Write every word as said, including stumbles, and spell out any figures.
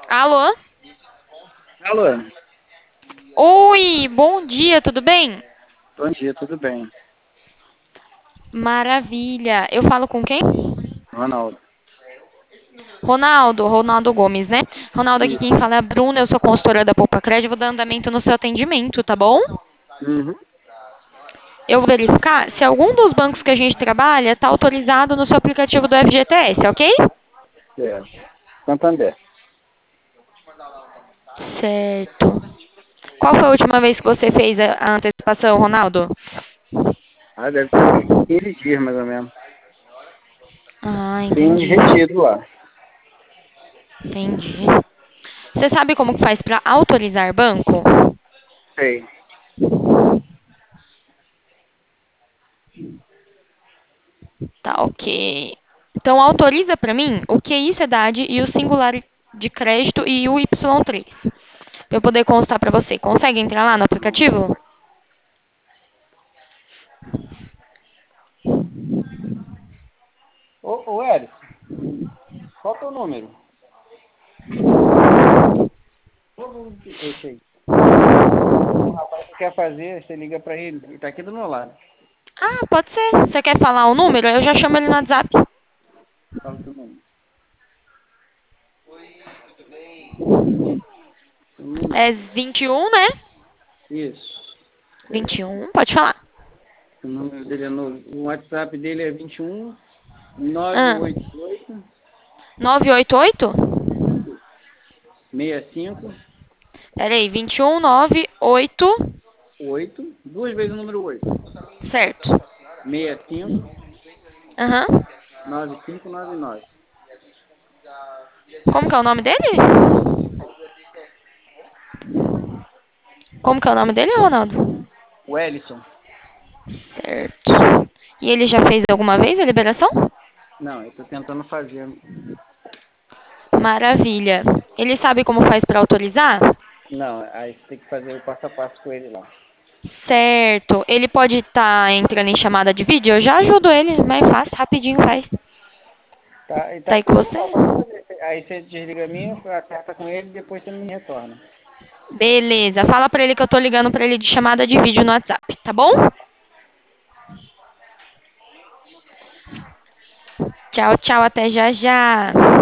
Alô? Alô, Oi, bom dia, tudo bem? bom dia, tudo bem? Maravilha. Eu falo com quem? Ronaldo. Ronaldo, Ronaldo Gomes, né? Ronaldo, aqui Isso. quem fala é a Bruna, eu sou consultora da Poupa Crédito, vou dar andamento no seu atendimento, tá bom? Uhum. Eu vou verificar se algum dos bancos que a gente trabalha está autorizado no seu aplicativo do F G T S, ok? Certo. Santander. Certo. Qual foi a última vez que você fez a a antecipação, Ronaldo? Ah, deve ter uns quinze dias, mais ou menos. Ah, Tem uns entendi. retiros lá. Entendi. Você sabe como que faz para autorizar banco? Sei. Tá, ok. Então autoriza para mim o Q I Cidade e o singular de crédito e o Y três. Pra eu poder constar para você. Consegue entrar lá no aplicativo? Ô, ô Ellison, qual que é o número? Esse aí. O rapaz que quer fazer, você liga pra ele, ele tá aqui do meu lado. Ah, pode ser. Você quer falar o número? Eu já chamo ele no WhatsApp. Fala o teu número. O número. É vinte e um, né? Isso. É. vinte e um, pode falar. O número dele é no, o WhatsApp dele é vinte e um Ah, nove oito oito nove oito oito? seis cinco Peraí, vinte e um, nove oito. oito, duas vezes o número oito. Certo. seis cinco Aham. nove cinco nove nove. Como que é o nome dele? Como que é o nome dele, Ronaldo? O Ellison. Certo. E ele já fez alguma vez a liberação? Não, eu tô tentando fazer. Maravilha. Ele sabe como faz para autorizar? Não, aí você tem que fazer o passo a passo com ele lá. Certo. Ele pode estar entrando em chamada de vídeo? Eu já ajudo ele, mas fácil, rapidinho faz. Tá, ele tá Tá aí aqui com do meu você? lado, pode fazer. Aí você desliga a minha, acerta com ele e depois você me retorna. Beleza. Fala pra ele que eu tô ligando pra ele de chamada de vídeo no WhatsApp, tá bom? Tchau, tchau, até já já.